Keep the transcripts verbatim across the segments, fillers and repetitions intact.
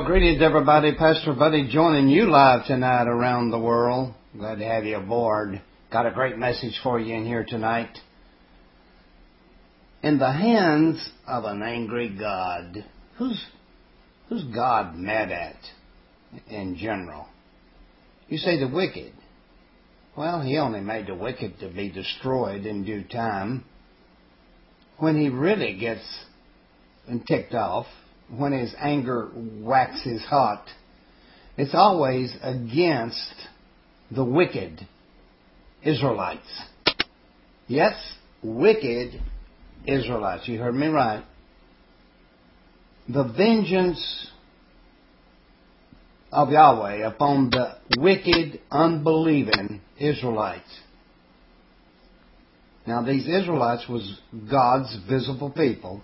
greetings everybody. Pastor Buddy joining you live tonight around the world. Glad to have you aboard. Got a great message for you in here tonight. In the hands of an angry God. Who's, who's God mad at in general? You say the wicked. Well, he only made the wicked to be destroyed in due time. When he really gets ticked off, when his anger waxes hot, it's always against the wicked Israelites. Yes, wicked Israelites. You heard me right. The vengeance of Yahweh upon the wicked, unbelieving Israelites. Now, these Israelites was God's visible people.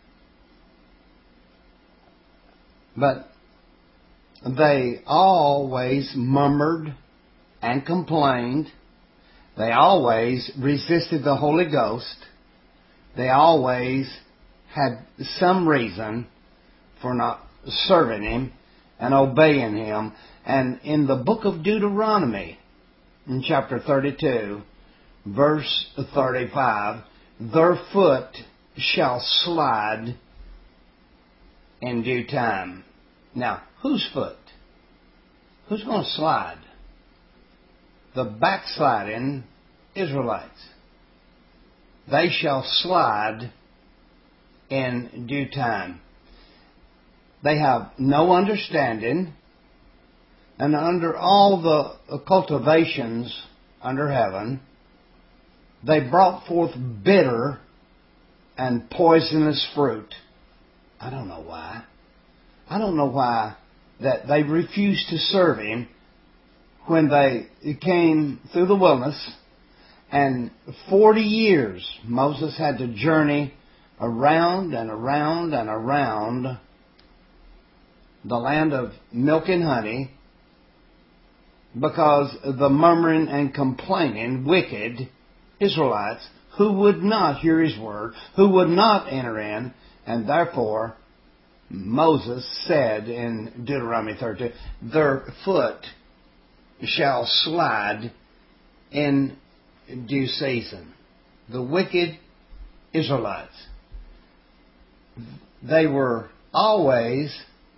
But they always murmured and complained. They always resisted the Holy Ghost. They always had some reason for not serving Him and obeying Him. And in the book of Deuteronomy, in chapter thirty-two, verse thirty-five, their foot shall slide in due time. Now, whose foot? Who's going to slide? The backsliding Israelites. They shall slide in due time. They have no understanding, and under all the cultivations under heaven, they brought forth bitter and poisonous fruit. I don't know why. I don't know why that they refused to serve Him when they came through the wilderness, and forty years Moses had to journey around and around and around the land of milk and honey because of the murmuring and complaining wicked Israelites who would not hear His word, who would not enter in. And therefore, Moses said in Deuteronomy thirty-two, their foot shall slide in due season. The wicked Israelites. They were always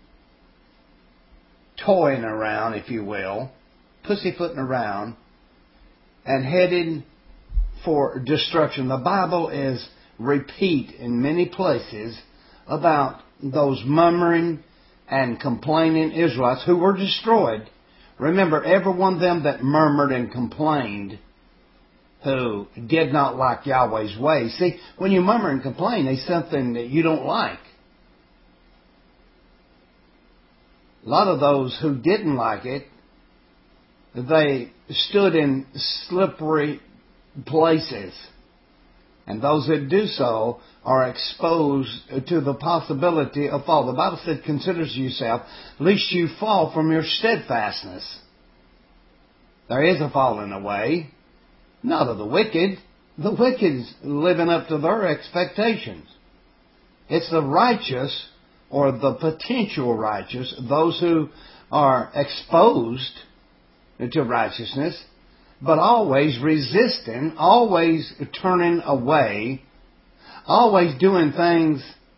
toying around, if you will, pussyfooting around, and headed for destruction. The Bible is repeat in many places about those murmuring and complaining Israelites who were destroyed. Remember, every one of them that murmured and complained who did not like Yahweh's ways. See, when you murmur and complain, there's something that you don't like. A lot of those who didn't like it, they stood in slippery places. And those that do so are exposed to the possibility of fall. The Bible said, consider yourself, lest you fall from your steadfastness. There is a falling away, not of the wicked. The wicked's living up to their expectations. It's the righteous, or the potential righteous, those who are exposed to righteousness, but always resisting, always turning away, always doing things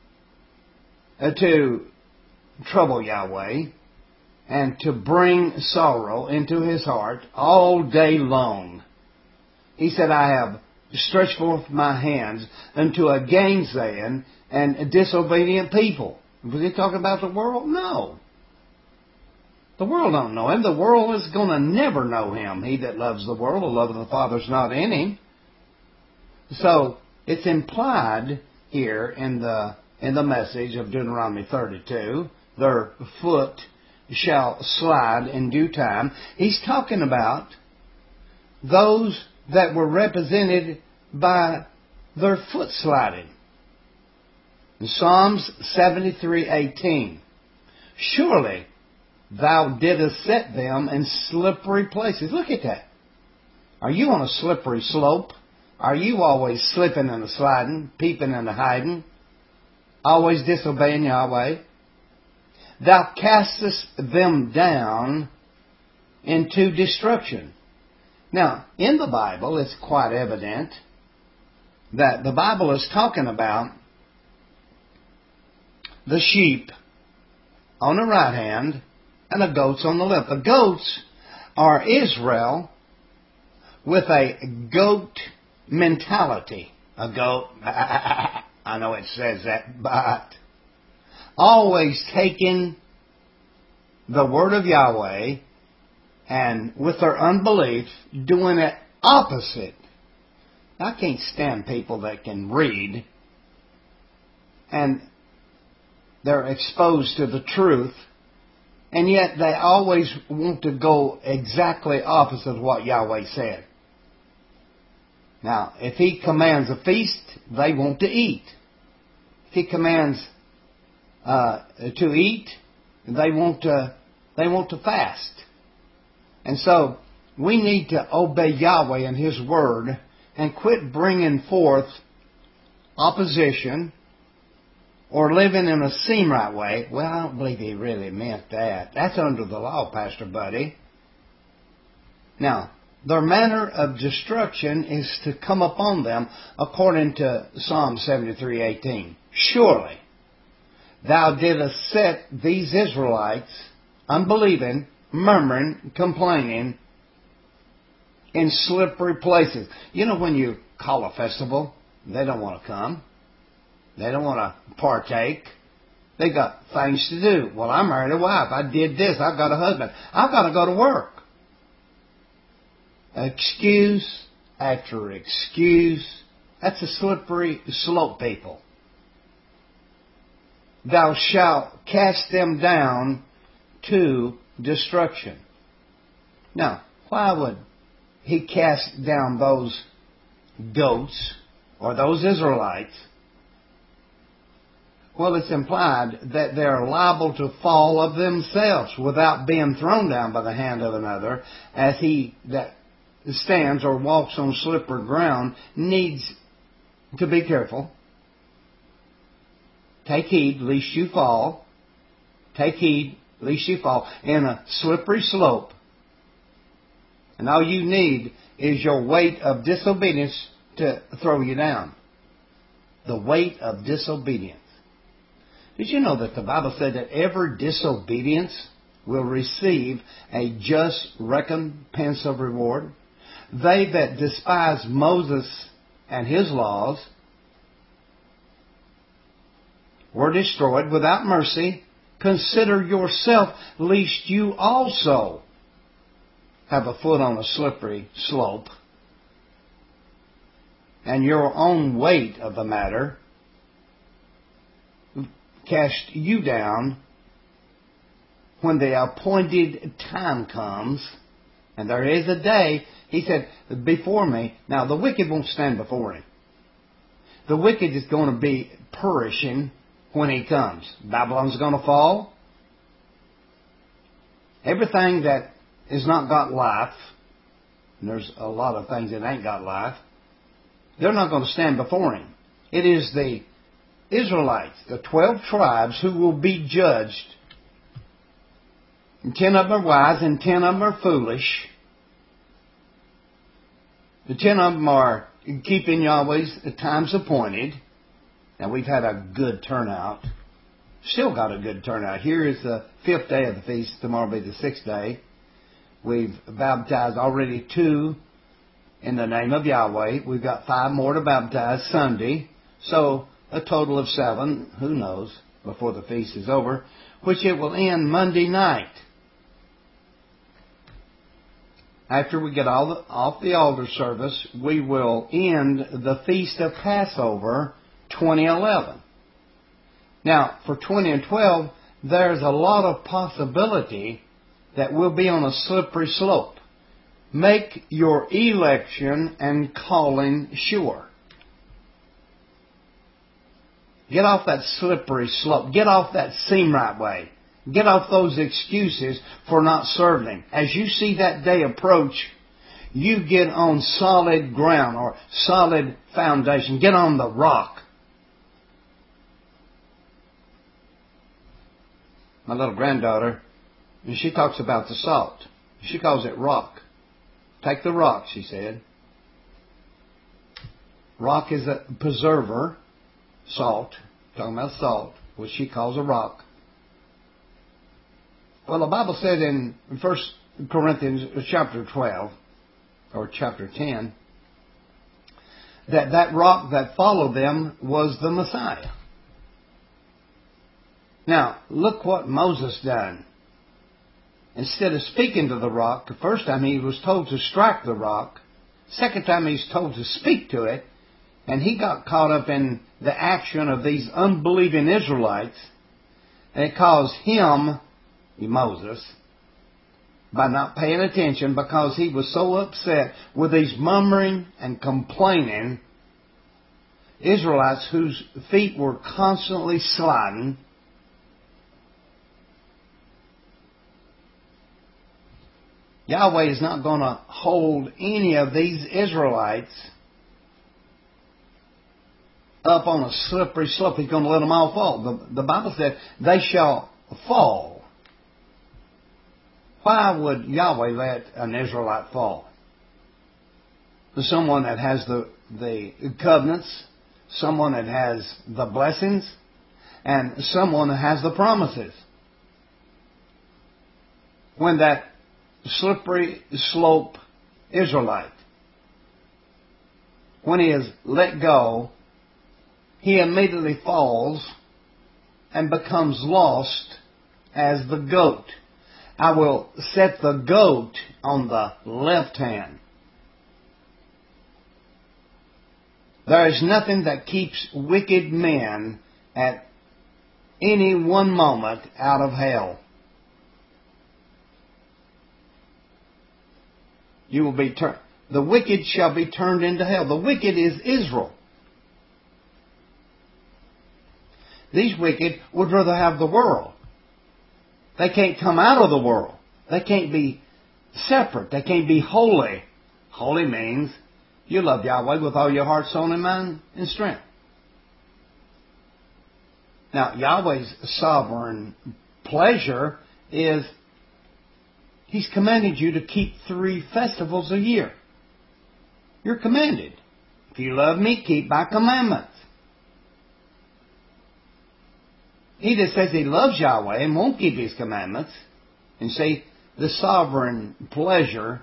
to trouble Yahweh and to bring sorrow into His heart all day long. He said, I have stretched forth my hands unto a gainsaying and disobedient people. Was He talking about the world? No. The world don't know Him. The world is going to never know Him. He that loves the world, the love of the Father is not in him. So it's implied here in the in the message of Deuteronomy thirty-two, their foot shall slide in due time. He's talking about those that were represented by their foot sliding. In Psalms seventy-three eighteen, surely Thou didst set them in slippery places. Look at that. Are you on a slippery slope? Are you always slipping and sliding, peeping and hiding, always disobeying Yahweh? thou castest them down into destruction. Now, in the Bible, it's quite evident that the Bible is talking about the sheep on the right hand and the goats on the left. The goats are Israel with a goat mentality. A goat, I know it says that, but always taking the word of Yahweh and with their unbelief doing it opposite. I can't stand people that can read and they're exposed to the truth, and yet they always want to go exactly opposite of what Yahweh said. Now, if He commands a feast, they want to eat. If He commands uh, to eat, they want to they want to fast. And so we need to obey Yahweh and His word and quit bringing forth opposition or living in a seem right way. Well, I don't believe he really meant that. That's under the law, Pastor Buddy. Now, their manner of destruction is to come upon them according to Psalm seventy-three eighteen. Surely thou didst set these Israelites, unbelieving, murmuring, complaining, in slippery places. You know, when you call a festival, they don't want to come. They don't want to partake. They got things to do. Well, I married a wife. I did this. I've got a husband. I've got to go to work. Excuse after excuse. That's a slippery slope, people. Thou shalt cast them down to destruction. Now, why would He cast down those goats or those Israelites? Well, it's implied that they're liable to fall of themselves without being thrown down by the hand of another, as he that stands or walks on slippery ground needs to be careful. Take heed lest you fall. Take heed lest you fall in a slippery slope. And all you need is your weight of disobedience to throw you down. The weight of disobedience. Did you know that the Bible said that every disobedience will receive a just recompense of reward? They that despise Moses and his laws were destroyed without mercy. Consider yourself, lest you also have a foot on a slippery slope, and your own weight of the matter cast you down when the appointed time comes. And there is a day, He said, before me. Now, the wicked won't stand before Him. The wicked is going to be perishing when He comes. Babylon's going to fall. Everything that has not got life, and there's a lot of things that ain't got life, they're not going to stand before Him. It is the Israelites, the twelve tribes, who will be judged. And ten of them are wise and ten of them are foolish. The ten of them are keeping Yahweh's times appointed. Now, we've had a good turnout. Still got a good turnout. Here is the fifth day of the feast. Tomorrow will be the sixth day. We've baptized already two in the name of Yahweh. We've got five more to baptize Sunday. So, a total of seven, who knows, before the feast is over, which it will end Monday night. After we get all the, off the altar service, we will end the Feast of Passover twenty eleven. Now, for twenty twelve, there's a lot of possibility that we'll be on a slippery slope. Make your election and calling sure. Get off that slippery slope. Get off that seem right way. Get off those excuses for not serving Him. As you see that day approach, you get on solid ground or solid foundation. Get on the rock. My little granddaughter, and she talks about the salt. She calls it rock. Take the rock, she said. Rock is a preserver. Salt. Talking about salt, which she calls a rock. Well, the Bible said in First Corinthians chapter twelve, or chapter ten, that that rock that followed them was the Messiah. Now, look what Moses done. Instead of speaking to the rock, the first time he was told to strike the rock. Second time he's told to speak to it. And he got caught up in the action of these unbelieving Israelites. And it caused him, Moses, by not paying attention, because he was so upset with these murmuring and complaining Israelites whose feet were constantly sliding. Yahweh is not going to hold any of these Israelites up on a slippery slope. He's going to let them all fall. The, the Bible said they shall fall. Why would Yahweh let an Israelite fall? Someone that has the, the covenants, someone that has the blessings, and someone that has the promises. When that slippery slope Israelite, when he is let go, he immediately falls and becomes lost as the goat. I will set the goat on the left hand. There is nothing that keeps wicked men at any one moment out of hell. You will be turned. The wicked shall be turned into hell. The wicked is Israel. These wicked would rather have the world. They can't come out of the world. They can't be separate. They can't be holy. Holy means you love Yahweh with all your heart, soul, and mind and strength. Now, Yahweh's sovereign pleasure is He's commanded you to keep three festivals a year. You're commanded. If you love me, keep my commandments. He just says he loves Yahweh and won't keep his commandments. And see, the sovereign pleasure,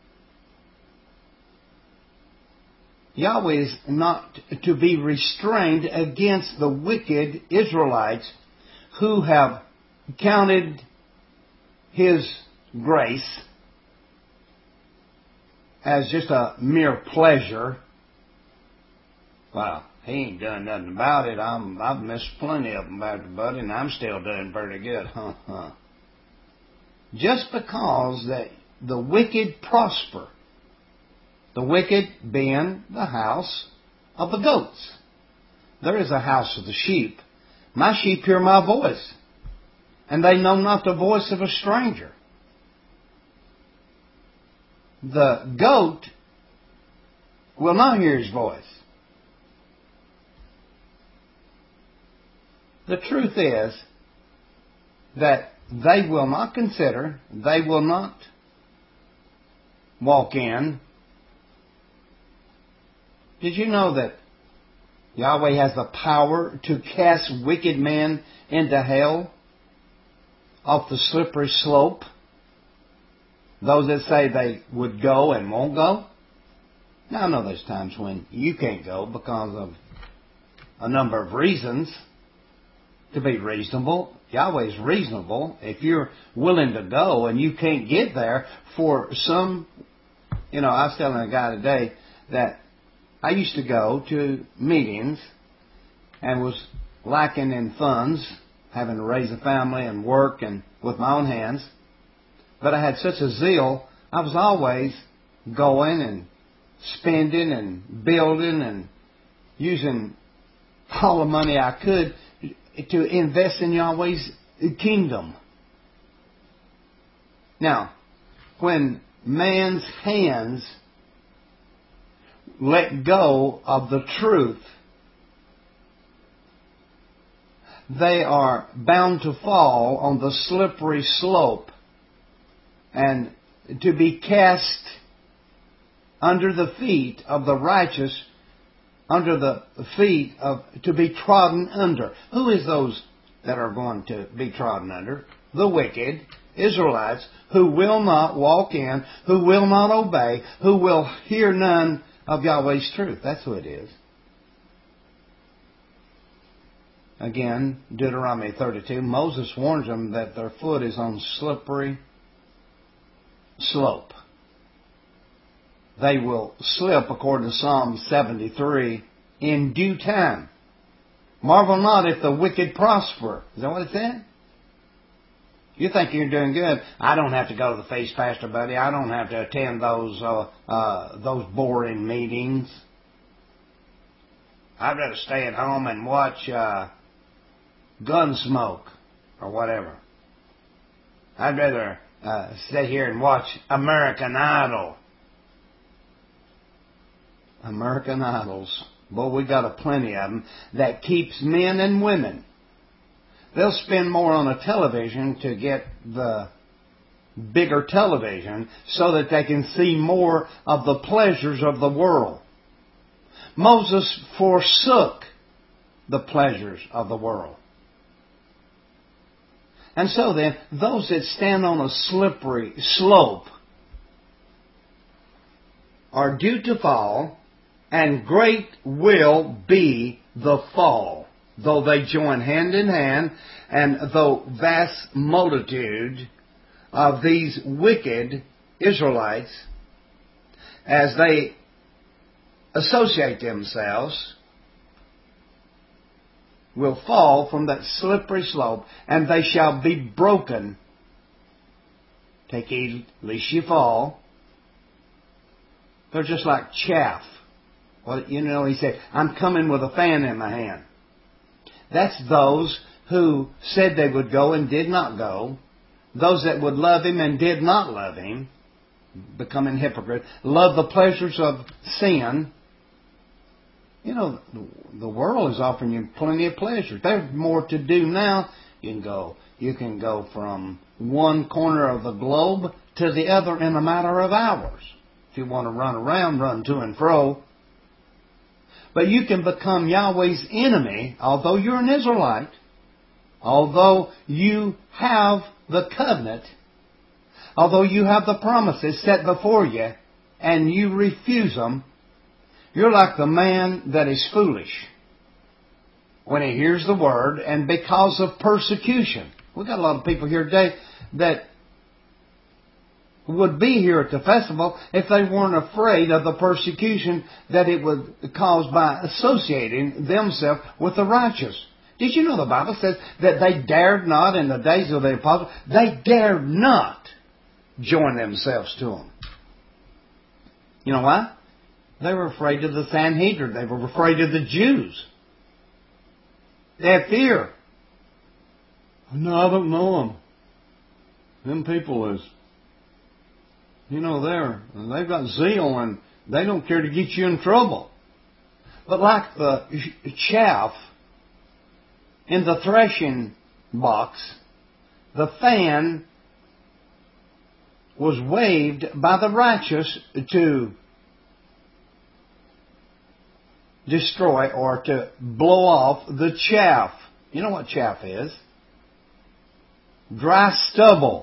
Yahweh is not to be restrained against the wicked Israelites who have counted His grace as just a mere pleasure. Wow. He ain't done nothing about it. I'm, I've missed plenty of them, Pastor Buddy, and I'm still doing pretty good. Huh, huh. Just because that the wicked prosper, the wicked being the house of the goats. There is a house of the sheep. My sheep hear my voice, and they know not the voice of a stranger. The goat will not hear his voice. The truth is that they will not consider, they will not walk in. Did you know that Yahweh has the power to cast wicked men into hell off the slippery slope? Those that say they would go and won't go? Now, I know there's times when you can't go because of a number of reasons. To be reasonable, Yahweh's reasonable. If you're willing to go and you can't get there for some, you know, I was telling a guy today that I used to go to meetings and was lacking in funds, having to raise a family and work and with my own hands. But I had such a zeal, I was always going and spending and building and using all the money I could to invest in Yahweh's kingdom. Now, when man's hands let go of the truth, they are bound to fall on the slippery slope and to be cast under the feet of the righteous, under the feet of, to be trodden under. Who is those that are going to be trodden under? The wicked Israelites who will not walk in, who will not obey, who will hear none of Yahweh's truth. That's who it is. Again, Deuteronomy thirty-two, Moses warns them that their foot is on slippery slope. They will slip, according to Psalm seventy-three, in due time. Marvel not if the wicked prosper. Is that what it said? You think you're doing good. I don't have to go to the feast, Pastor Buddy. I don't have to attend those uh, uh, those boring meetings. I'd rather stay at home and watch uh, Gunsmoke or whatever. I'd rather uh, sit here and watch American Idol. American Idols. Boy, we got a plenty of them that keeps men and women. They'll spend more on a television to get the bigger television so that they can see more of the pleasures of the world. Moses forsook the pleasures of the world. And so then, those that stand on a slippery slope are due to fall, and great will be the fall, though they join hand in hand, and though vast multitude of these wicked Israelites, as they associate themselves, will fall from that slippery slope, and they shall be broken. Take heed lest you fall. They're just like chaff. Well, you know, he said, I'm coming with a fan in my hand. That's those who said they would go and did not go. Those that would love Him and did not love Him, becoming hypocrite. Love the pleasures of sin. You know, the world is offering you plenty of pleasure. There's more to do now. You can go, you can go from one corner of the globe to the other in a matter of hours. If you want to run around, run to and fro. But you can become Yahweh's enemy, although you're an Israelite, although you have the covenant, although you have the promises set before you, and you refuse them. You're like the man that is foolish when he hears the word, and because of persecution. We've got a lot of people here today that would be here at the festival if they weren't afraid of the persecution that it would cause by associating themselves with the righteous. Did you know the Bible says that they dared not in the days of the apostles, they dared not join themselves to them. You know why? They were afraid of the Sanhedrin. They were afraid of the Jews. They had fear. No, I don't know them. Them people is, you know, they're, they've got zeal and they don't care to get you in trouble. But like the chaff in the threshing box, the fan was waved by the righteous to destroy or to blow off the chaff. You know what chaff is? Dry stubble.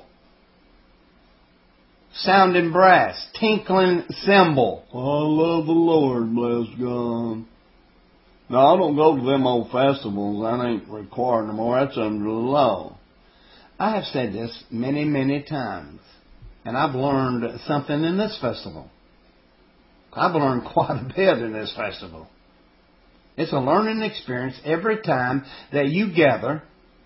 Sounding brass. Tinkling cymbal. I love the Lord, bless God. Now, I don't go to them old festivals. That ain't required no more. That's under the law. I have said this many, many times. And I've learned something in this festival. I've learned quite a bit in this festival. It's a learning experience every time that you gather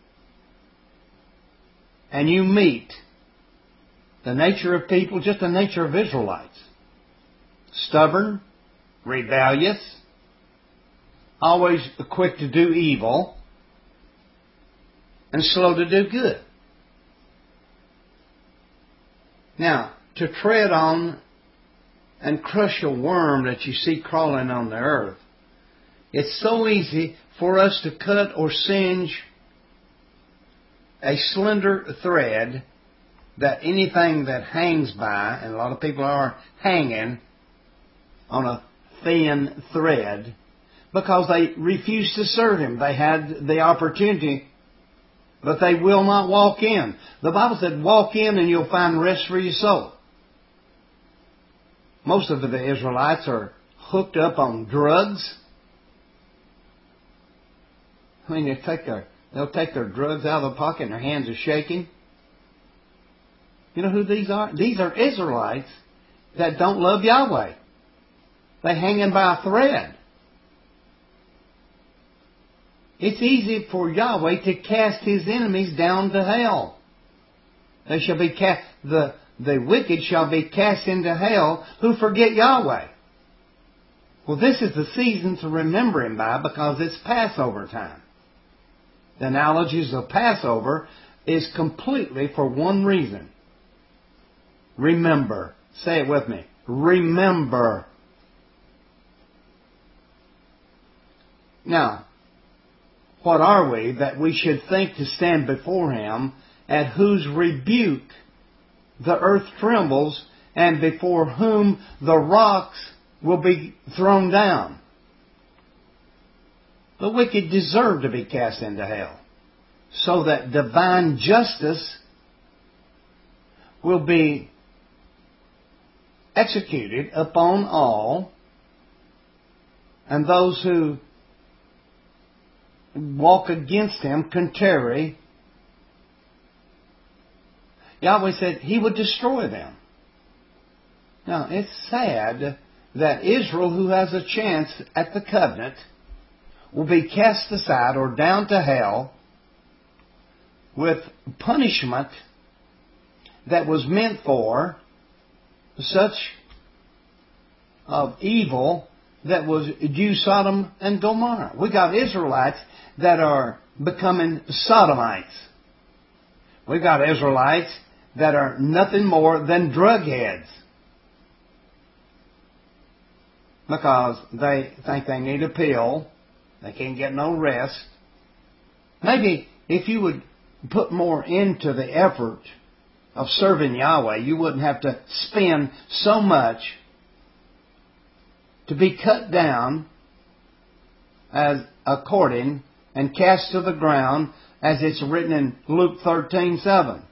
and you meet the nature of people, just the nature of Israelites. Stubborn, rebellious, always quick to do evil, and slow to do good. Now, to tread on and crush a worm that you see crawling on the earth, it's so easy for us to cut or singe a slender thread that anything that hangs by, and a lot of people are hanging on a thin thread because they refuse to serve Him. They had the opportunity, but they will not walk in. The Bible said, walk in and you'll find rest for your soul. Most of the Israelites are hooked up on drugs. I mean, they take their, they'll take their drugs out of their pocket and their hands are shaking. You know who these are? These are Israelites that don't love Yahweh. They hanging by a thread. It's easy for Yahweh to cast His enemies down to hell. They shall be cast, the, the wicked shall be cast into hell who forget Yahweh. Well, this is the season to remember Him by because it's Passover time. The analogies of Passover is completely for one reason. Remember. Say it with me. Remember. Now, what are we that we should think to stand before Him, at whose rebuke the earth trembles, and before whom the rocks will be thrown down? The wicked deserve to be cast into hell, so that divine justice will be executed upon all, and those who walk against Him, contrary. Yahweh said He would destroy them. Now, it's sad that Israel, who has a chance at the covenant, will be cast aside or down to hell with punishment that was meant for such of evil that was due Sodom and Gomorrah. We got Israelites that are becoming Sodomites. We got Israelites that are nothing more than drug heads because they think they need a pill. They can't get no rest. Maybe if you would put more into the effort of serving Yahweh, you wouldn't have to spend so much to be cut down as according and cast to the ground as it's written in Luke thirteen seven.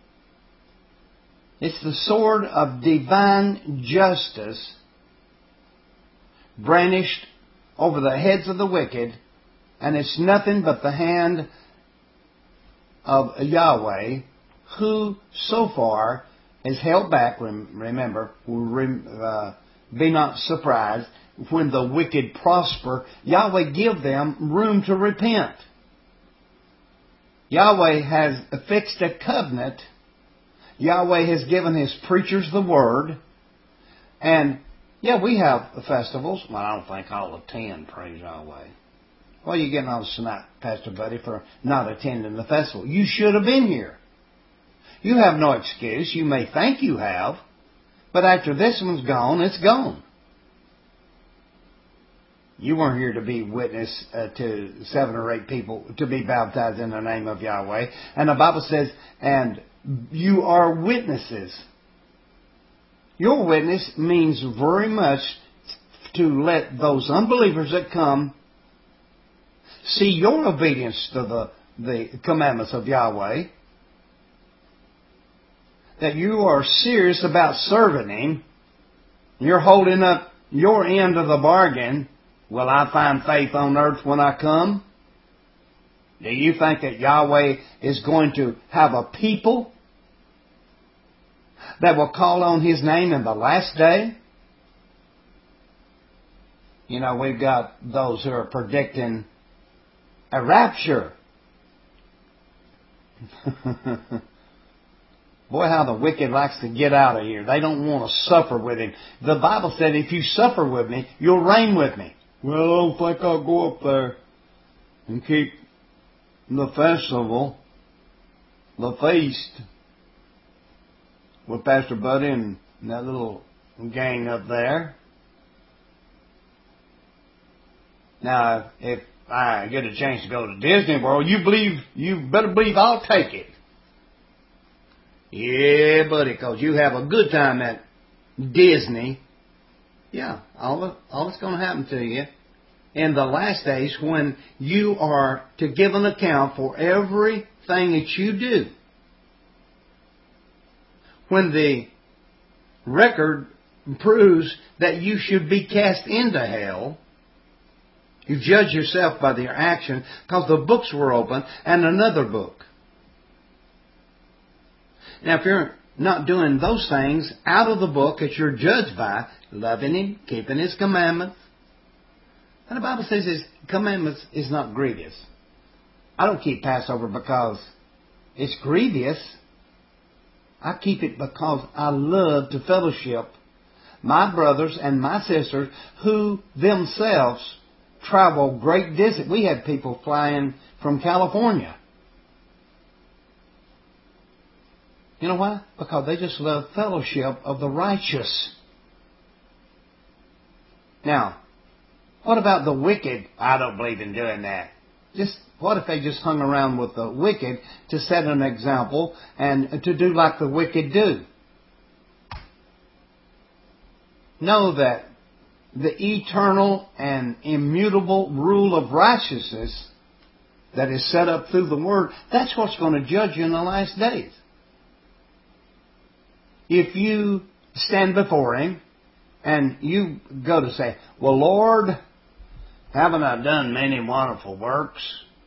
It's the sword of divine justice brandished over the heads of the wicked, and it's nothing but the hand of Yahweh, who so far has held back. Remember, uh, be not surprised when the wicked prosper. Yahweh give them room to repent. Yahweh has fixed a covenant. Yahweh has given His preachers the Word. And, yeah, we have festivals. Well, I don't think I'll attend, praise Yahweh. Well, you're getting on the snap, Pastor Buddy, for not attending the festival. You should have been here. You have no excuse. You may think you have. But after this one's gone, it's gone. You weren't here to be witness uh, to seven or eight people to be baptized in the name of Yahweh. And the Bible says, and you are witnesses. Your witness means very much to let those unbelievers that come see your obedience to the, the commandments of Yahweh. That you are serious about serving Him. You're holding up your end of the bargain. Will I find faith on earth when I come? Do you think that Yahweh is going to have a people that will call on His name in the last day? You know, we've got those who are predicting a rapture. Boy, how the wicked likes to get out of here. They don't want to suffer with Him. The Bible said, if you suffer with me, you'll reign with me. Well, I don't think I'll go up there and keep the festival, the feast, with Pastor Buddy and that little gang up there. Now, if I get a chance to go to Disney World, you believe, you better believe I'll take it. Yeah, buddy, because you have a good time at Disney. Yeah, all, all that's going to happen to you in the last days when you are to give an account for everything that you do. When the record proves that you should be cast into hell, you judge yourself by their action because the books were open and another book. Now, if you're not doing those things out of the book that you're judged by, loving Him, keeping His commandments, and the Bible says His commandments is not grievous. I don't keep Passover because it's grievous. I keep it because I love to fellowship my brothers and my sisters who themselves travel great distance. We had people flying from California. You know why? Because they just love fellowship of the righteous. Now, what about the wicked? I don't believe in doing that. Just what if they just hung around with the wicked to set an example and to do like the wicked do? Know that the eternal and immutable rule of righteousness that is set up through the Word, that's what's going to judge you in the last days. If you stand before Him and you go to say, well, Lord, haven't I done many wonderful works?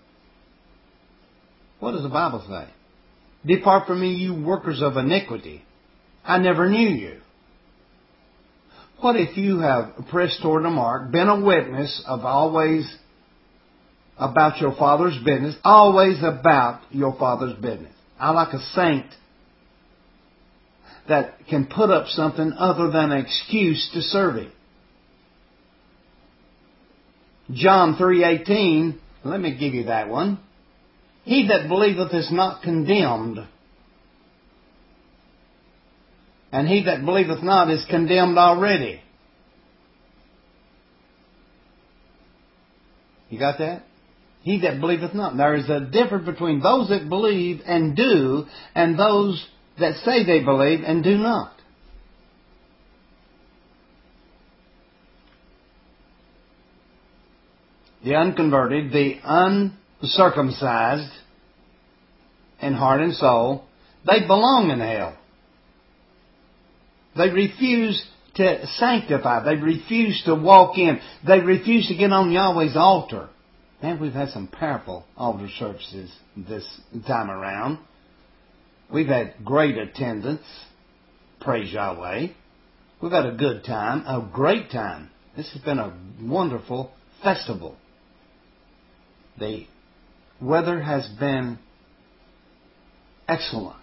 What does the Bible say? Depart from me, you workers of iniquity. I never knew you. What if you have pressed toward the mark, been a witness of always about your Father's business, always about your Father's business? I like a saint that can put up something other than an excuse to serve Him. John three eighteen, let me give you that one. He that believeth is not condemned, and he that believeth not is condemned already. You got that? He that believeth not. There is a difference between those that believe and do, and those that say they believe and do not. The unconverted, the uncircumcised in heart and soul, they belong in hell. They refuse to sanctify. They refuse to walk in. They refuse to get on Yahweh's altar. Man, we've had some powerful altar services this time around. We've had great attendance. Praise Yahweh. We've had a good time, a great time. This has been a wonderful festival. The weather has been excellent.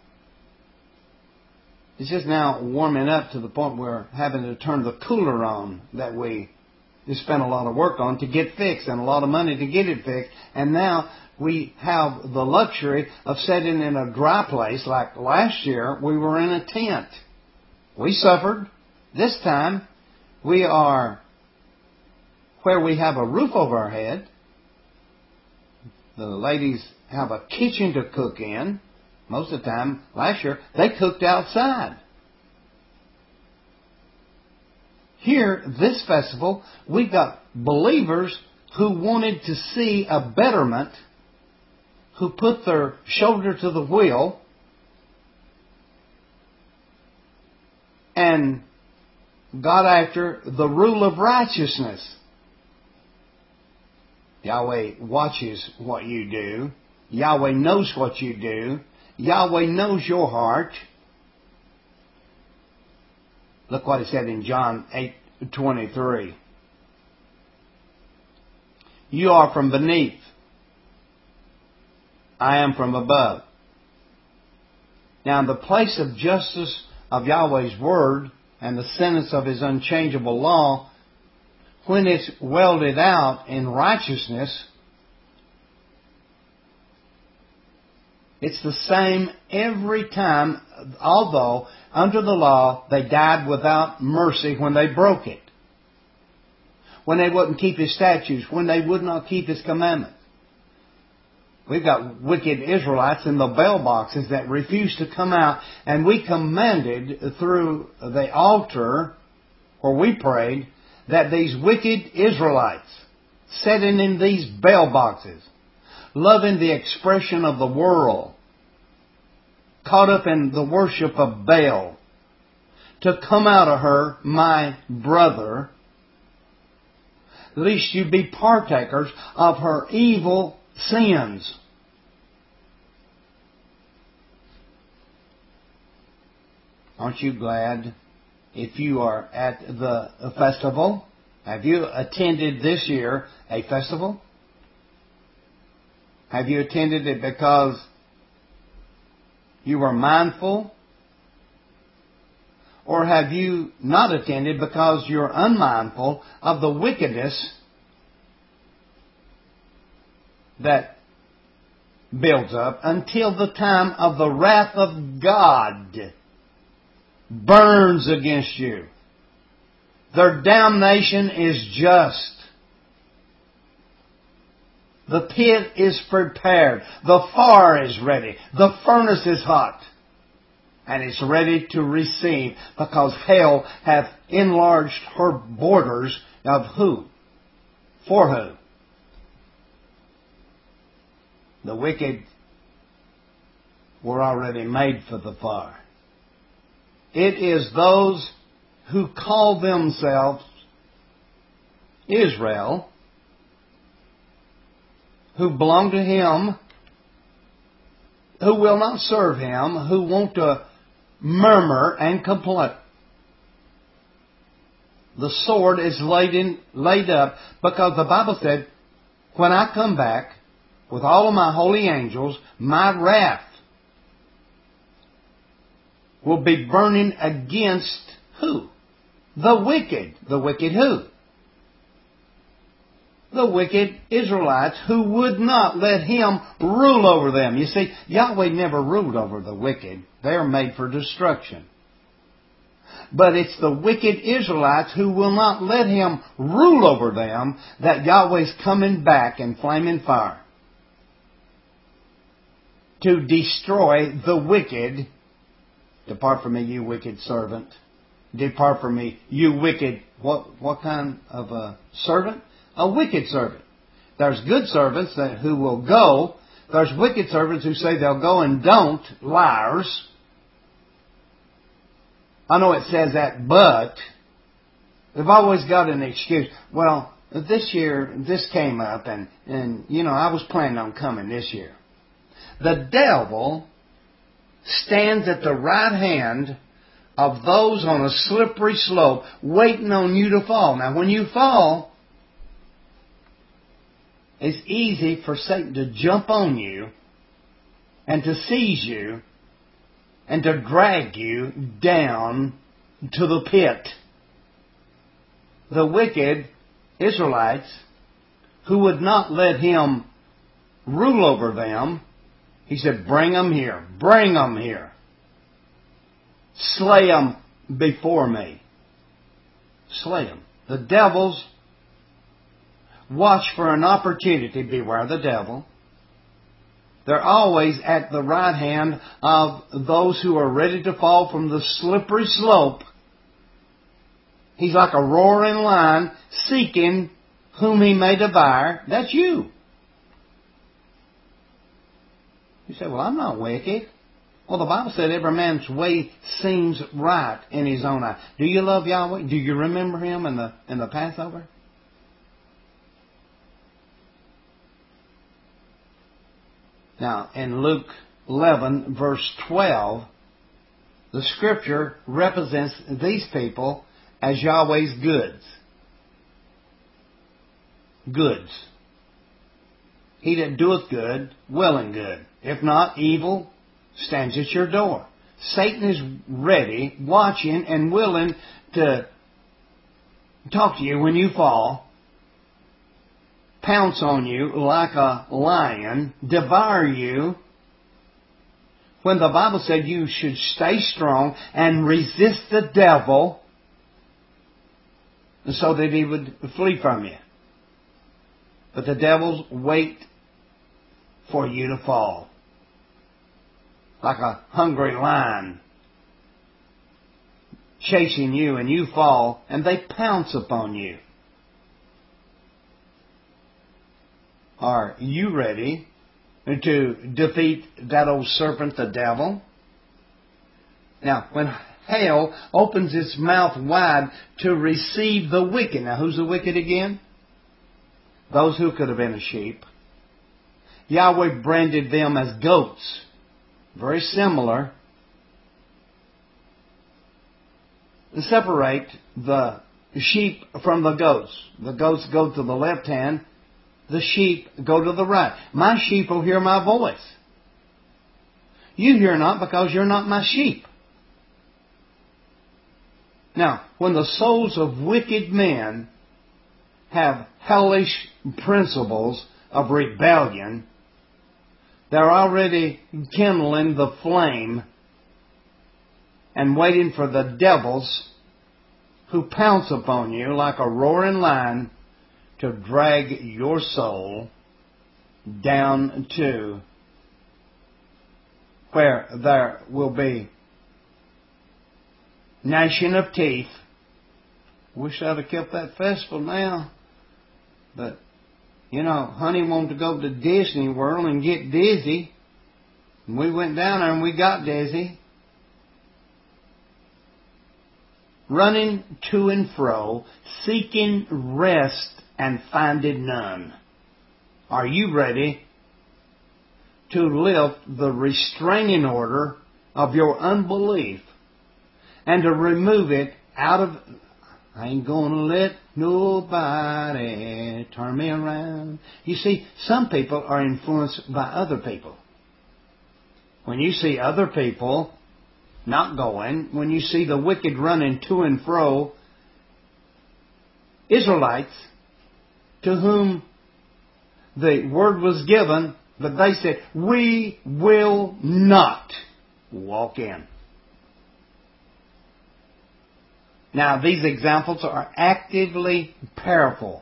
It's just now warming up to the point where we're having to turn the cooler on that we spent a lot of work on to get fixed and a lot of money to get it fixed. And now we have the luxury of sitting in a dry place. Like last year, we were in a tent. We suffered. This time, we are where we have a roof over our head. The ladies have a kitchen to cook in. Most of the time, last year, they cooked outside. Here, this festival, we got believers who wanted to see a betterment, who put their shoulder to the wheel and got after the rule of righteousness. Yahweh watches what you do. Yahweh knows what you do. Yahweh knows your heart. Look what it said in John eight twenty-three. You are from beneath. I am from above. Now, in the place of justice of Yahweh's word and the sentence of His unchangeable law, when it's welded out in righteousness, it's the same every time, although under the law they died without mercy when they broke it. when they wouldn't keep His statutes, when they would not keep His commandments. We've got wicked Israelites in the bell boxes that refuse to come out, and we commanded through the altar where we prayed that these wicked Israelites sitting in these bell boxes, loving the expression of the world, caught up in the worship of Baal, to come out of her, my brother, lest you be partakers of her evil sins. Aren't you glad if you are at the festival? Have you attended this year a festival? Have you attended it because you were mindful? Or have you not attended because you're unmindful of the wickedness that builds up until the time of the wrath of God burns against you? Their damnation is just. The pit is prepared. The fire is ready. The furnace is hot. And it's ready to receive, because hell hath enlarged her borders of who? For who? The wicked were already made for the fire. It is those who call themselves Israel, who belong to Him, who will not serve Him, who want to murmur and complain. The sword is laid in, laid up, because the Bible said, when I come back with all of my holy angels, my wrath will be burning against who? The wicked. The wicked who? The wicked Israelites who would not let Him rule over them. You see, Yahweh never ruled over the wicked. They are made for destruction. But it's the wicked Israelites who will not let Him rule over them that Yahweh's coming back in flaming fire to destroy the wicked. Depart from me, you wicked servant. Depart from me, you wicked... What, what kind of a servant? A wicked servant. There's good servants that, who will go. There's wicked servants who say they'll go and don't. Liars. I know it says that, but they've always got an excuse. Well, this year, this came up, and, and you know, I was planning on coming this year. The devil stands at the right hand of those on a slippery slope waiting on you to fall. Now, when you fall, it's easy for Satan to jump on you and to seize you and to drag you down to the pit. The wicked Israelites who would not let Him rule over them, He said, bring them here. Bring them here. Slay them before me. Slay them. The devils watch for an opportunity. Beware the devil. They're always at the right hand of those who are ready to fall from the slippery slope. He's like a roaring lion seeking whom he may devour. That's you. You say, well, I'm not wicked. Well, the Bible said every man's way seems right in his own eye. Do you love Yahweh? Do you remember Him in the in the Passover? Now, in Luke eleven, verse twelve, the Scripture represents these people as Yahweh's goods. Goods. He that doeth good, willing good. If not, evil stands at your door. Satan is ready, watching, and willing to talk to you when you fall, pounce on you like a lion, devour you, when the Bible said you should stay strong and resist the devil. so that he would flee from you. But the devils wait for you to fall. Like a hungry lion chasing you, and you fall, and they pounce upon you. Are you ready to defeat that old serpent, the devil? Now, when hell opens its mouth wide to receive the wicked. Now, who's the wicked again? Those who could have been a sheep. Yahweh branded them as goats. Very similar. To separate the sheep from the goats. The goats go to the left hand. The sheep go to the right. My sheep will hear my voice. You hear not because you're not my sheep. Now, when the souls of wicked men have hellish principles of rebellion, they're already kindling the flame and waiting for the devils who pounce upon you like a roaring lion to drag your soul down to where there will be gnashing of teeth. Wish I'd have kept that festival now. But, you know, honey wanted to go to Disney World and get dizzy. And we went down there and we got dizzy. Running to and fro, seeking rest and finding none. Are you ready to lift the restraining order of your unbelief and to remove it out of... I ain't gonna let nobody turn me around. You see, some people are influenced by other people. When you see other people not going, when you see the wicked running to and fro, Israelites to whom the word was given, but they said, we will not walk in. Now, these examples are actively powerful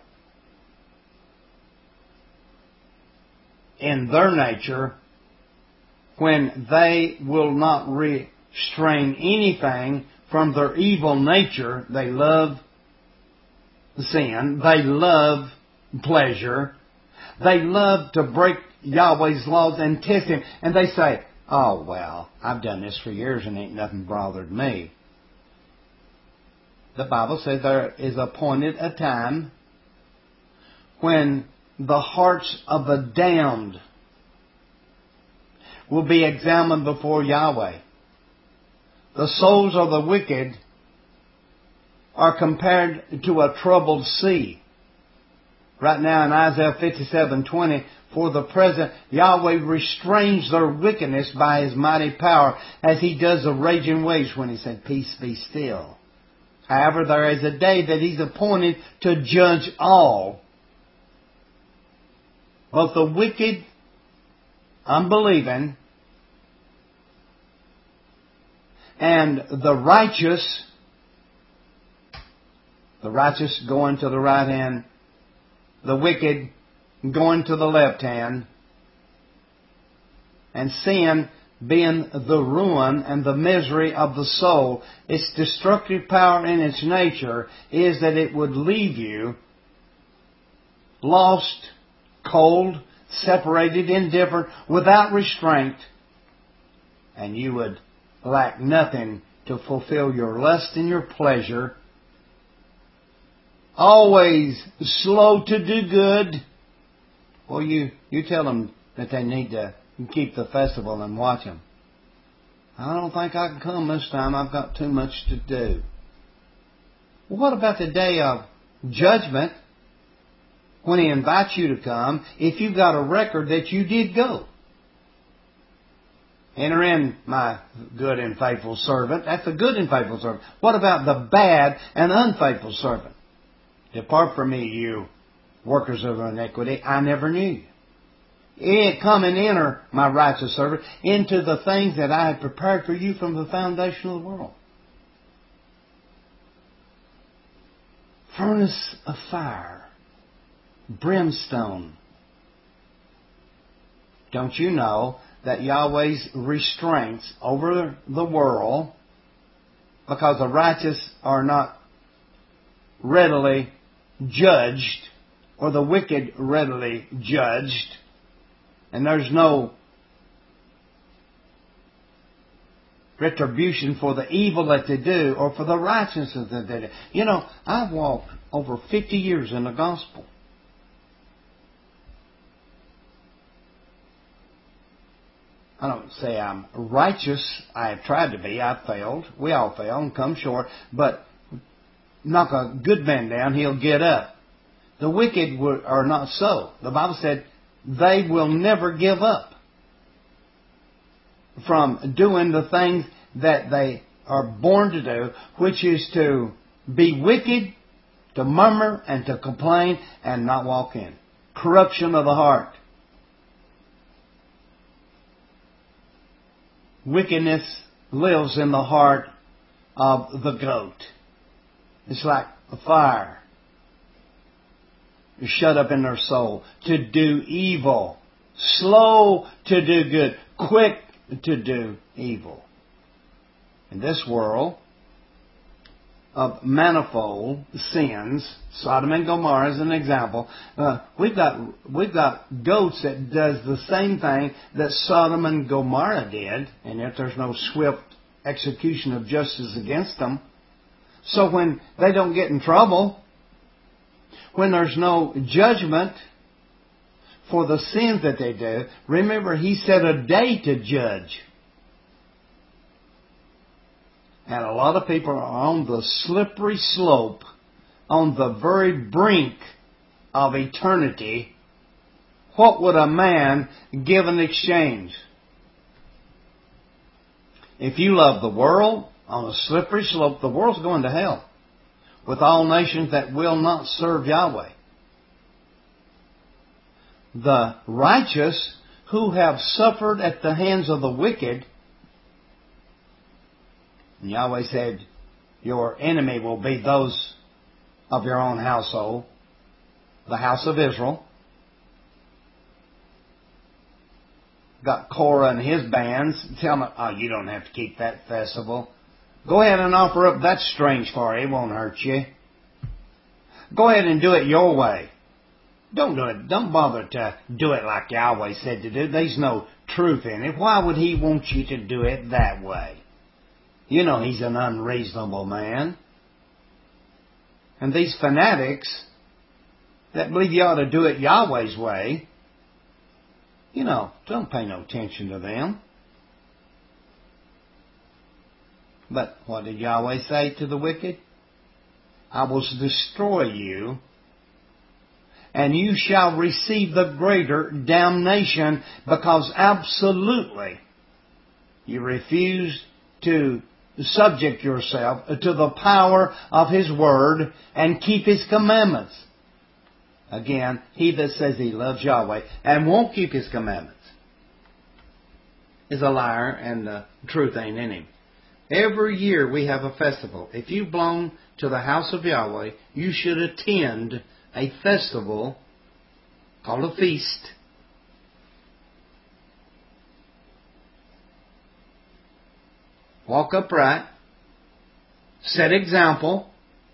in their nature when they will not restrain anything from their evil nature. They love sin. They love pleasure. They love to break Yahweh's laws and test Him. And they say, oh, well, I've done this for years and ain't nothing bothered me. The Bible says there is appointed a time when the hearts of the damned will be examined before Yahweh. The souls of the wicked are compared to a troubled sea. Right now in Isaiah fifty-seven twenty, for the present Yahweh restrains their wickedness by His mighty power, as He does the raging waves when He said, peace be still. However, there is a day that He's appointed to judge all, both the wicked, unbelieving, and the righteous, the righteous going to the right hand, the wicked going to the left hand, and sin being the ruin and the misery of the soul. Its destructive power in its nature is that it would leave you lost, cold, separated, indifferent, without restraint, and you would lack nothing to fulfill your lust and your pleasure. Always slow to do good. Well, you, you tell them that they need to keep the festival and watch them. I don't think I can come this time. I've got too much to do. Well, what about the day of judgment when He invites you to come if you've got a record that you did go? Enter in, my good and faithful servant. That's the good and faithful servant. What about the bad and unfaithful servant? Depart from me, you workers of iniquity. I never knew you. Come and enter, my righteous servant, into the things that I had prepared for you from the foundation of the world. furnace of fire, brimstone. Don't you know that Yahweh's restraints over the world, because the righteous are not readily judged, or the wicked readily judged, and there's no retribution for the evil that they do or for the righteousness that they do. You know, I've walked over fifty years in the gospel. I don't say I'm righteous. I have tried to be. I've failed. We all fail and come short. But knock a good man down, he'll get up. The wicked are not so. The Bible said they will never give up from doing the things that they are born to do, which is to be wicked, to murmur, and to complain, and not walk in. Corruption of the heart. Wickedness lives in the heart of the goat. It's like a fire. It's shut up in their soul. To do evil. Slow to do good. Quick to do evil. In this world of manifold sins, Sodom and Gomorrah is an example. Uh, we've got we've got goats that does the same thing that Sodom and Gomorrah did, and yet there's no swift execution of justice against them. So when they don't get in trouble, when there's no judgment for the sins that they do, remember He set a day to judge. And a lot of people are on the slippery slope, on the very brink of eternity. What would a man give in exchange? If you love the world, on a slippery slope, the world's going to hell, with all nations that will not serve Yahweh. The righteous who have suffered at the hands of the wicked, and Yahweh said, your enemy will be those of your own household, the house of Israel. Got Korah and his bands. Tell them, oh, you don't have to keep that festival. Go ahead and offer up that strange fire. It won't hurt you. Go ahead and do it your way. Don't do it. Don't bother to do it like Yahweh said to do. There's no truth in it. Why would He want you to do it that way? You know He's an unreasonable man. And these fanatics that believe you ought to do it Yahweh's way, you know, don't pay no attention to them. But what did Yahweh say to the wicked? I will destroy you, and you shall receive the greater damnation, because absolutely you refuse to subject yourself to the power of His Word and keep His commandments. Again, he that says he loves Yahweh and won't keep His commandments is a liar, and the truth ain't in him. Every year we have a festival. If you belong to the house of Yahweh, you should attend a festival called a feast. Walk upright. Set example.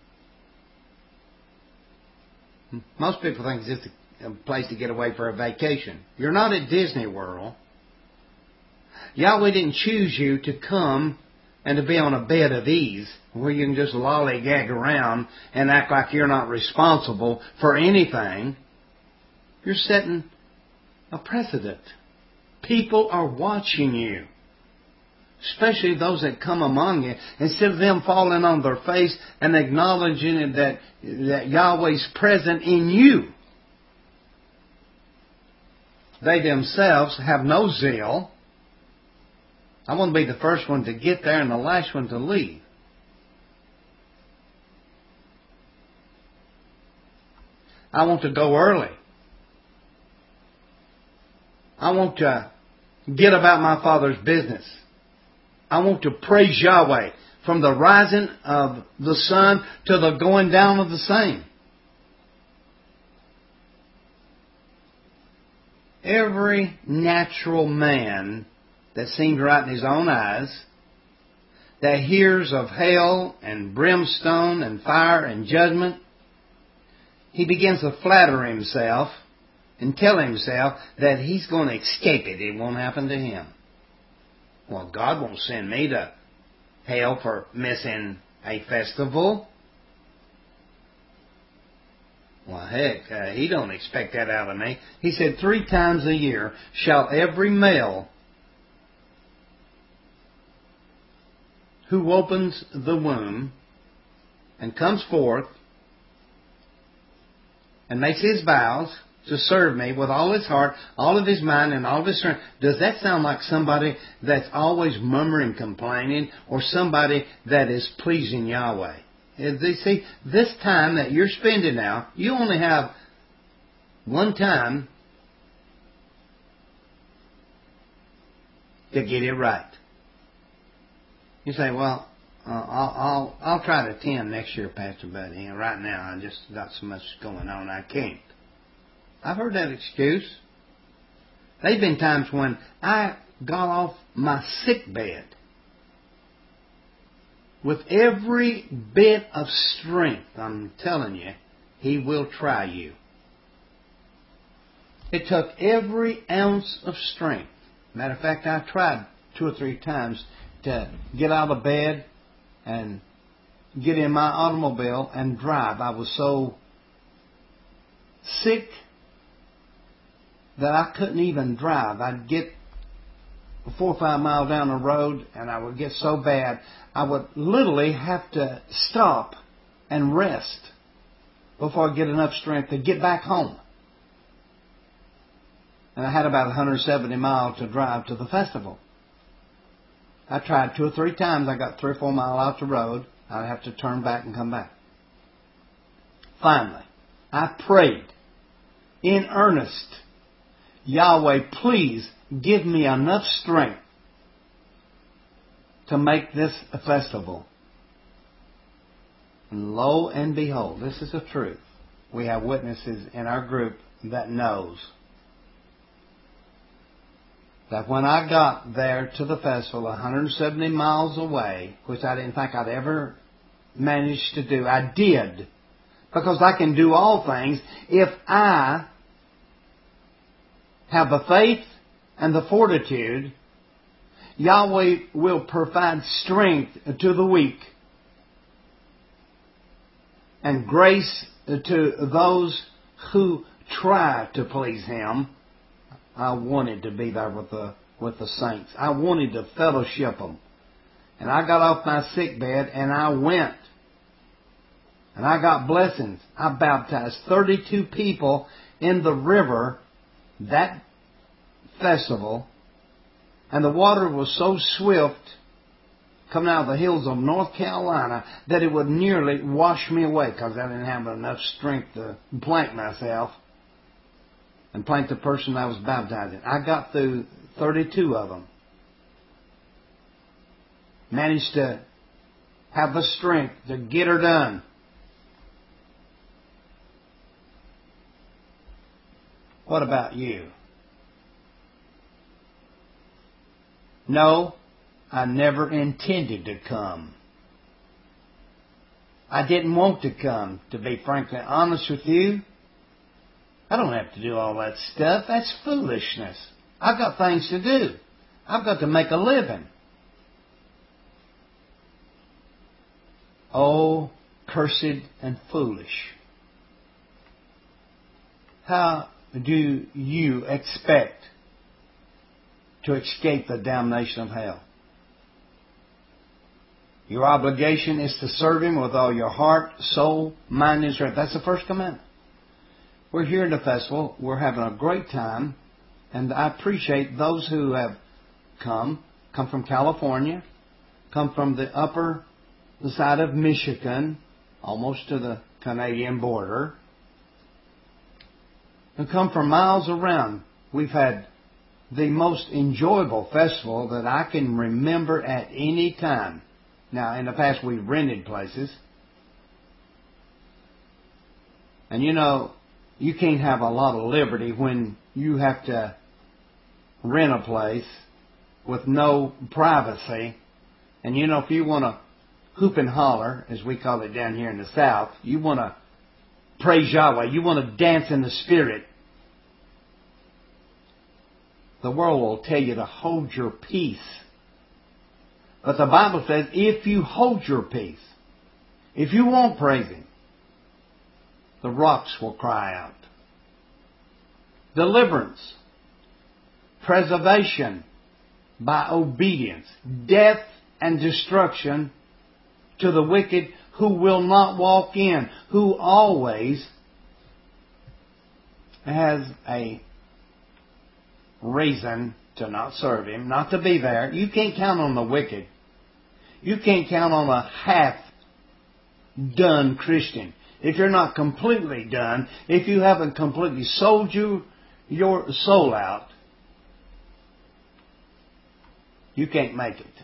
Most people think it's just a place to get away for a vacation. You're not at Disney World. Yahweh didn't choose you to come and to be on a bed of ease where you can just lollygag around and act like you're not responsible for anything. You're setting a precedent. People are watching you, especially those that come among you. Instead of them falling on their face and acknowledging that, that Yahweh's present in you, they themselves have no zeal. I want to be the first one to get there and the last one to leave. I want to go early. I want to get about my Father's business. I want to praise Yahweh from the rising of the sun to the going down of the same. Every natural man that seems right in his own eyes, that hears of hell and brimstone and fire and judgment, he begins to flatter himself and tell himself that he's going to escape it. It won't happen to him. Well, God won't send me to hell for missing a festival. Well, heck, uh, he don't expect that out of me. He said, three times a year shall every male who opens the womb and comes forth and makes his vows to serve me with all his heart, all of his mind, and all of his strength. Does that sound like somebody that's always murmuring, complaining, or somebody that is pleasing Yahweh? You see, this time that you're spending now, you only have one time to get it right. You say, well, uh, I'll, I'll I'll try to attend next year, Pastor Buddy. And right now, I just got so much going on, I can't. I've heard that excuse. There've been times when I got off my sick bed with every bit of strength. I'm telling you, He will try you. It took every ounce of strength. Matter of fact, I tried two or three times to get out of bed and get in my automobile and drive. I was so sick that I couldn't even drive. I'd get four or five miles down the road and I would get so bad I would literally have to stop and rest before I get enough strength to get back home. And I had about one hundred seventy miles to drive to the festival. I tried two or three times. I got three or four miles out the road. I'd have to turn back and come back. Finally, I prayed in earnest, Yahweh, please give me enough strength to make this a festival. And lo and behold, this is the truth. We have witnesses in our group that knows that when I got there to the festival, one hundred seventy miles away, which I didn't think I'd ever manage to do, I did. Because I can do all things if I have the faith and the fortitude. Yahweh will provide strength to the weak and grace to those who try to please Him. I wanted to be there with the with the saints. I wanted to fellowship them. And I got off my sick bed and I went. And I got blessings. I baptized thirty-two people in the river that festival. And the water was so swift coming out of the hills of North Carolina that it would nearly wash me away because I didn't have enough strength to plank myself and plank the person I was baptizing. I got through thirty-two of them. Managed to have the strength to get her done. What about you? No, I never intended to come. I didn't want to come, to be frankly honest with you. I don't have to do all that stuff. That's foolishness. I've got things to do. I've got to make a living. Oh, cursed and foolish. How do you expect to escape the damnation of hell? Your obligation is to serve Him with all your heart, soul, mind, and strength. That's the first commandment. We're here at the festival. We're having a great time. And I appreciate those who have come, come from California, come from the upper side of Michigan, almost to the Canadian border, and come from miles around. We've had the most enjoyable festival that I can remember at any time. Now, in the past, we rented places. And you know, you can't have a lot of liberty when you have to rent a place with no privacy. And you know, if you want to hoop and holler, as we call it down here in the South, you want to praise Yahweh, you want to dance in the Spirit, the world will tell you to hold your peace. But the Bible says, if you hold your peace, if you won't praise Him, the rocks will cry out. Deliverance, preservation by obedience, death and destruction to the wicked who will not walk in, who always has a reason to not serve Him, not to be there. You can't count on the wicked. You can't count on a half-done Christian. If you're not completely done, if you haven't completely sold you your soul out, you can't make it.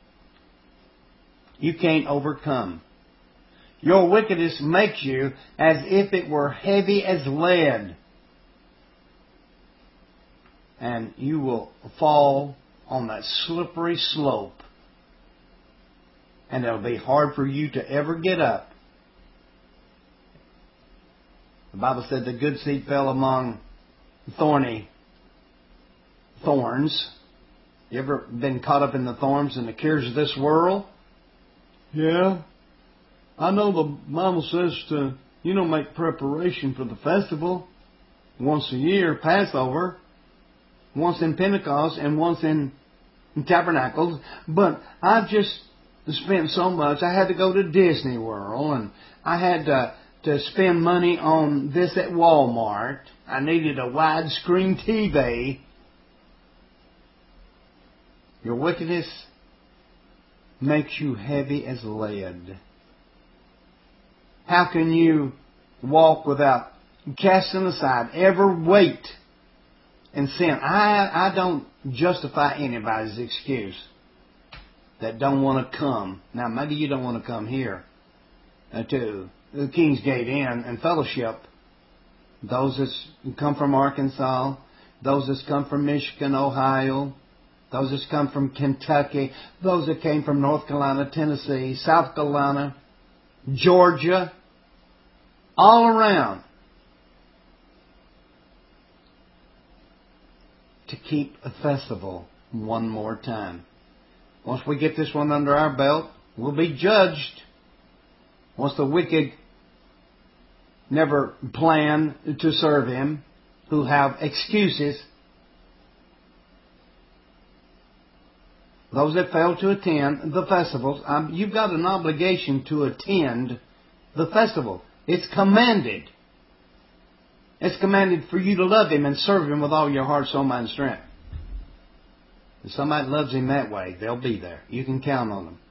You can't overcome. Your wickedness makes you as if it were heavy as lead. And you will fall on that slippery slope. And it'll be hard for you to ever get up. The Bible said the good seed fell among thorny thorns. You ever been caught up in the thorns and the cares of this world? Yeah. I know the Bible says to, you know, make preparation for the festival once a year, Passover, once in Pentecost and once in, in Tabernacles. But I just spent so much. I had to go to Disney World, and I had to, to spend money on this at Walmart. I needed a widescreen T V. Your wickedness makes you heavy as lead. How can you walk without casting aside every weight and sin? I, I don't justify anybody's excuse that don't want to come. Now, maybe you don't want to come here uh, to the King's Gate Inn and fellowship. Those that come from Arkansas, those that come from Michigan, Ohio, those that come from Kentucky, those that came from North Carolina, Tennessee, South Carolina, Georgia, all around, to keep a festival one more time. Once we get this one under our belt, we'll be judged. Once the wicked never plan to serve Him, who have excuses, those that fail to attend the festivals, um, you've got an obligation to attend the festival. It's commanded. It's commanded for you to love Him and serve Him with all your heart, soul, mind, and strength. If somebody loves Him that way, they'll be there. You can count on them.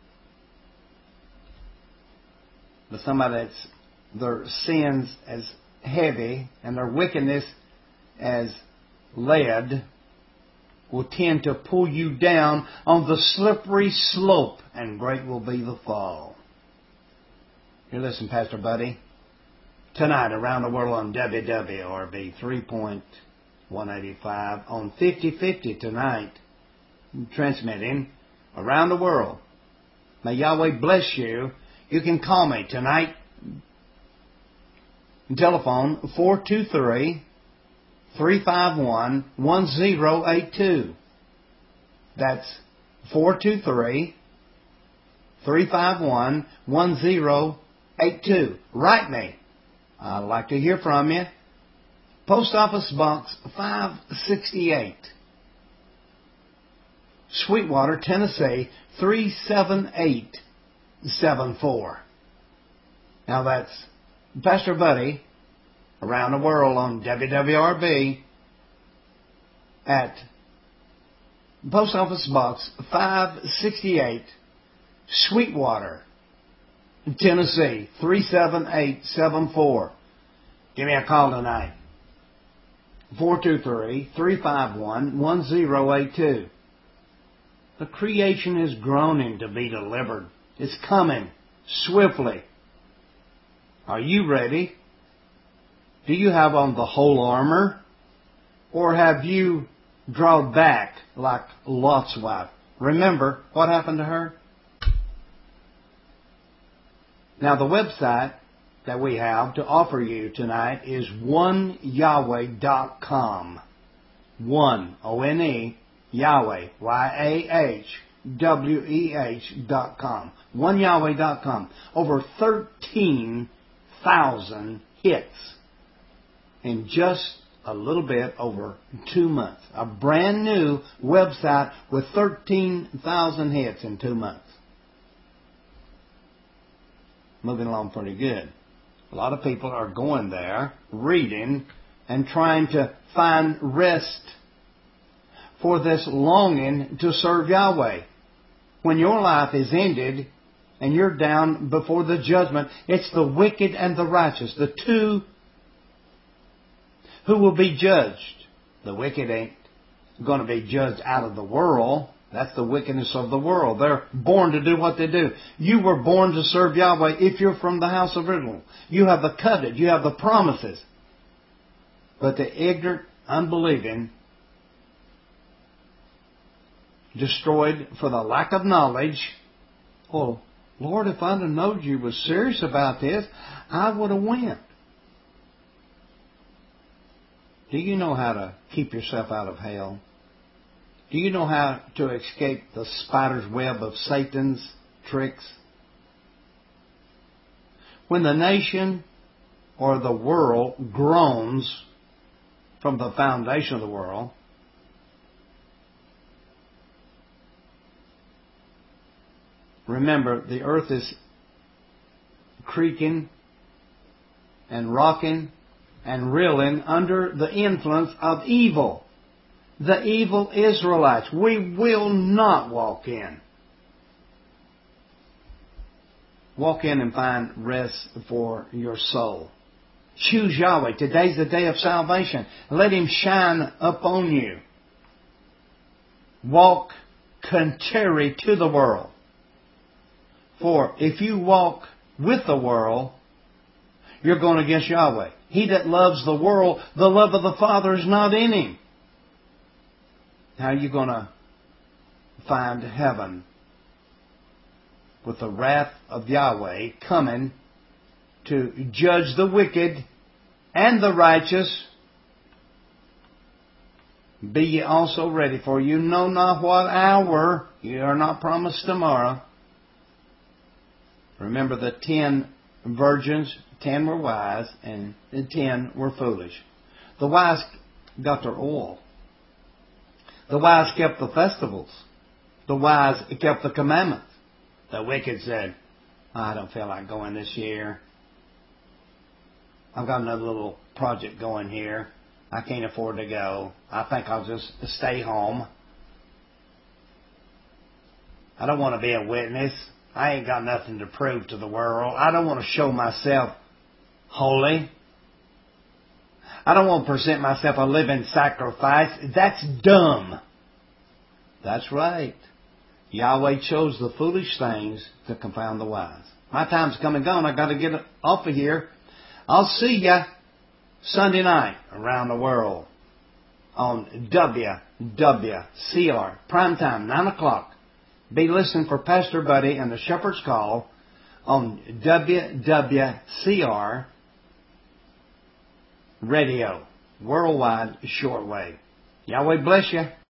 But somebody that's their sins as heavy and their wickedness as lead will tend to pull you down on the slippery slope, and great will be the fall. Here, listen, Pastor Buddy. Tonight, around the world on W W R B three point one eighty-five, on fifty fifty tonight, transmitting around the world. May Yahweh bless you. You can call me tonight. Telephone four two three, three five one, one zero eight two. That's four two three, three five one, one zero eight two. Write me. I'd like to hear from you. Post Office Box five sixty-eight. Sweetwater, Tennessee, three seven eight seven four. Now that's Pastor Buddy around the world on W W R B at Post Office Box five sixty-eight, Sweetwater, Tennessee, three seven eight seven four. Give me a call tonight. four two three, three five one, one zero eight two. The creation is groaning to be delivered. It's coming swiftly. Are you ready? Do you have on the whole armor? Or have you drawn back like Lot's wife? Remember what happened to her? Now the website that we have to offer you tonight is one yahweh dot com. One, O N E, Yahweh, Y A H W E H dot com. one yahweh dot com. Over thirteen thousand hits in just a little bit over two months. A brand new website with thirteen thousand hits in two months. Moving along pretty good. A lot of people are going there, reading, and trying to find rest for this longing to serve Yahweh. When your life is ended and you're down before the judgment, it's the wicked and the righteous, the two who will be judged. The wicked ain't going to be judged out of the world. That's the wickedness of the world. They're born to do what they do. You were born to serve Yahweh if you're from the house of Israel. You have the covenant. You have the promises. But the ignorant, unbelieving, destroyed for the lack of knowledge. Oh, Lord, if I'd have known you was serious about this, I would have went. Do you know how to keep yourself out of hell? Do you know how to escape the spider's web of Satan's tricks? When the nation or the world groans from the foundation of the world, remember, the earth is creaking and rocking and reeling under the influence of evil. The evil Israelites. We will not walk in. Walk in and find rest for your soul. Choose Yahweh. Today's the day of salvation. Let Him shine upon you. Walk contrary to the world. For if you walk with the world, you're going against Yahweh. He that loves the world, the love of the Father is not in him. How are you going to find heaven with the wrath of Yahweh coming to judge the wicked and the righteous? Be ye also ready, for you know not what hour. You are not promised tomorrow. Remember the ten virgins, ten were wise and the ten were foolish. The wise got their oil. The wise kept the festivals. The wise kept the commandments. The wicked said, I don't feel like going this year. I've got another little project going here. I can't afford to go. I think I'll just stay home. I don't want to be a witness. I ain't got nothing to prove to the world. I don't want to show myself holy. I don't want to present myself a living sacrifice. That's dumb. That's right. Yahweh chose the foolish things to confound the wise. My time's come and gone. I've got to get off of here. I'll see ya Sunday night around the world on W W C R, prime time, nine o'clock. Be listening for Pastor Buddy and the Shepherd's Call on W W C R Radio, worldwide shortwave. Yahweh bless you.